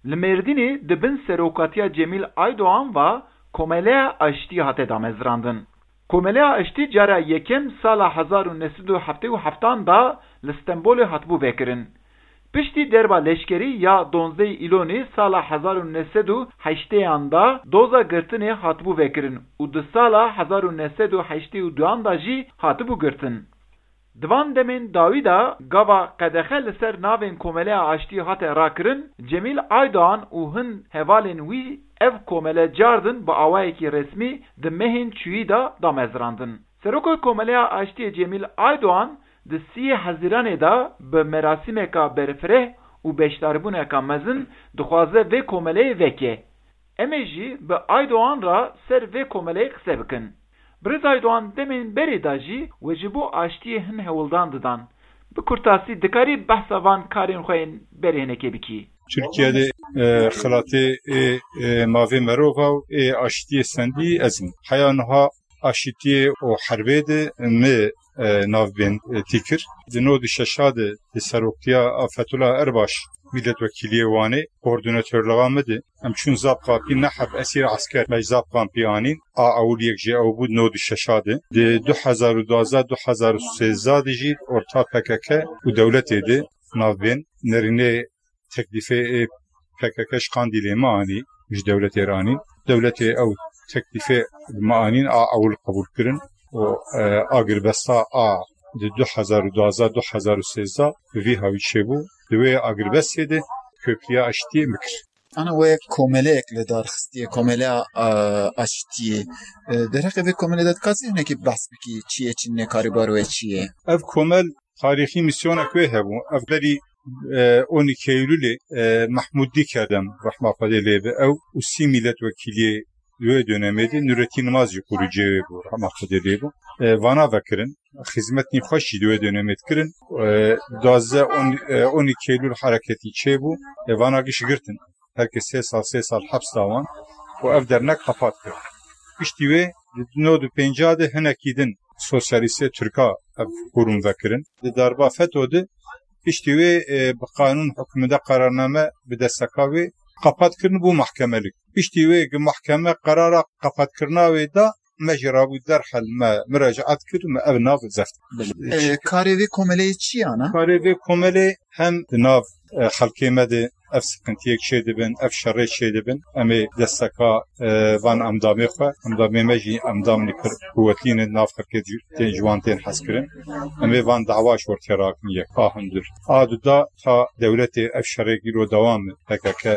Li Mêrdînê dibin serokatiya Cemîl Aydoğan ve Komeleya Aştî hate damezrandin. Komeleya Aştî cara yekem sala 1977 da li Stenbolê hatibû vekirin. Piştî derba leşkerî ya 12 îlonê sala 1980 da doza girtinê hatibû vekirin û di sala 1982 da jî hatibû girtin. Divan demên dawî da gava qedexe li ser navên Komeleya Aştî hate rakirin, Cemîl Aydoğan û hin hevalên wî ev komele cardin bi awayekî resmî di mehên çûyî da damezrandin. Seroka Komeleya Aştî Cemîl Aydoğan di 30 Haziranê da bi merasîmeka berfireh û beşdarbûneka mezin dixwaze vê komeleyê veke. Em ê jî bi Aydoğan ra ser vê komeleyê qise bikin. Birêz Aydoğan demên berê da jî we ji bo aştiyê hin hewildan didan. Bi kurtasî dikarî behsa van karên xwe yên berê hinekê bikî. Türkiye'de xelatê mavê merova û aşitiyê sendî ezin. Heya niha aşitiyê û herbê de me navbên tîkir. Di nod û şeşa de di seroktiya Fethullah Erbaş milletvekiliyê wanê koordinatörliğa me de em çûn zabqapî neheb esîr asker me zabqapî anîn a ewliyek jî ew bû nod û şeşa de di 2012-2013 de jî orta PKK û dewletê de navbên nerînê teklifê PKK şkandîlê me anî ji devlet Îranî devletê ew teklifê me anîn a ewl qebûl kirin û agirbesta a di 2012-2013 vî hawî çêbû di wê agirbestê de Köprüya Aştiyê mikir. Ana wê komeleyek li darxistiye komeleya aştiyê derheqê vê komelê de dikazî hinekî behs bikî çi ye çi nekarîbar wê çi ye? Ev komel tarîxî misyonek wê hebû ev berî 12 Eylül'e Mahmudi Kedem rahmetli lebe ev usi milletvekili ve dönemede Nurettin Mazcı kurucu bu rahmetli lebe vana vekirin hizmetini hoşi ve dönemet kirin 12 Eylül hareketi çebu vana gişgirtin herkes 3 sal haps davan o ev dernek kapat kir işte ve nodu pencade henekidin sosyaliste Türka ev kurum vekirin darba FETÖ'de İşte ve kanun hükmünde kararname bir destekavi kapat kırın bu mahkemelik. İşte ve mahkeme karara kapat kırna ve da mecra bu derhal müracaat kırın ev nav zeft. Karevi komele çi ana? Karevi komele hem nav halkemede ev sıkıntıyek şey dibin, ev şerre şey dibin. Emi desteka van amdami xwe, amdami meji amdam nikir kuvvetliğine nav hareket juanten haskirin. Emi van dava şorterakin yek ahındır. Adu da ta devleti ev şerre giro devam PKK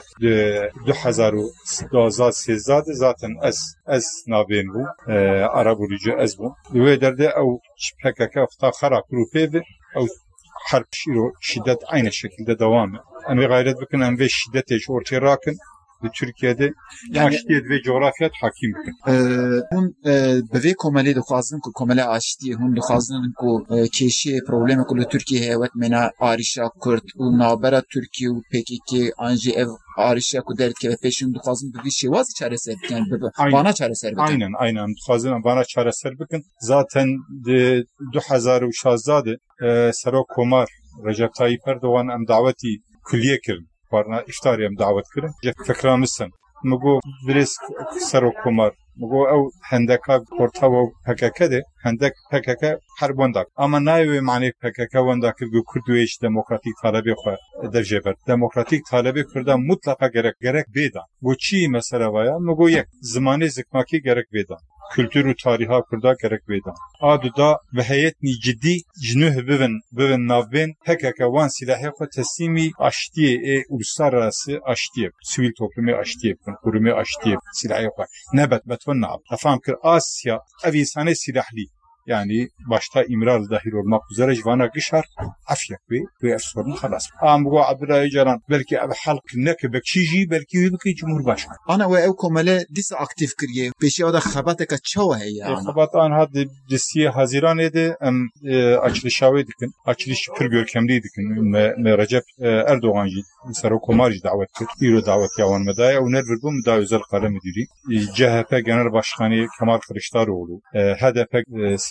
2013 zaten ez navên bu arabulucu ez bu. Ve derde ev PKK ta xara grupe ve ev harp şiddet aynı şekilde devam ediyor. Ama gayret bakın en ve şiddet ortaya rakın ve Türkiye'de yani şiddet ve coğrafyat hakim bakın. Hun beve komeli de xwazin ku komele aştiye hun de xwazin ku keşi problemi ku Türkiye evet mena arişa Kürt u nabera Türkiye u PKK anji ev arişa ku derke ve peşin de xwazin bir şey vaz çareser yani bana çareser bakın. Aynen xwazin bana çareser bakın. Zaten de 2016 Serok Komar Recep Tayyip Erdoğan em daveti külliye kirin. Varna iftari em davet kirin. Fikramızsın. Mugo biraz Serok Komar. Mugo ev hendeka portava PKK de hendek PKK harbandak. Ama nayve mani PKK vandak bu Kürdüyeş demokratik talebi xwe derceber. Demokratik talebi Kürdan mutlaka gerek beda. Bu çi mesela vaya mugo yek zamanı zikmaki gerek beda. Kültür ve tariha Kürda gerek beda. Adu da ve heyetni ciddi jnuh bivin navbin PKK van silahı xwe teslimi aştiye uluslararası aştiye sivil toplumu aştiye kurumu aştiye silahı xwe nebet betvanna afam kir Asya evisane silahli yani başta İmralı dahil olmak üzere jvana gişar afyak ve sorun halas. Bu Abdullah Öcalan belki ev halk neke bekçici belki Cumhurbaşkanı. Ana ve ev komele dis aktif kiriye. Peşi o da xabateka çava heya. Xabat an had disiye Haziran'da açılışavi dikin. Açılış pür görkemli dikin. Me Recep Erdoğan Serok Komarcı davet kır. İro davet yavan medaya. Uner verbum özel kalem müdürü. CHP Genel Başkanı Kemal Kılıçdaroğlu. HDP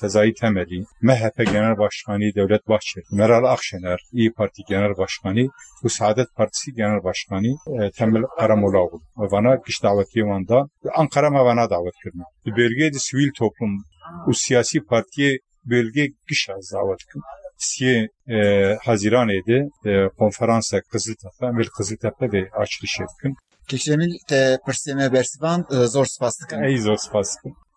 Sezai Temeli, MHP Genel Başkanı Devlet Bahçeli, Meral Akşener, İYİ Parti Genel Başkanı, bu Saadet Partisi Genel Başkanı Temel Karamollaoğlu. Vana kış daveti vanda Ankara mevana davet kırma. Bölgede sivil toplum, o siyasi partiye bölge kış az davet kırma. Siye Haziran ede konferansa Kızıltepe ve açılış etkin. Kekşemil te perseme bersivan zor spas dikin. Ey zor spas dikin.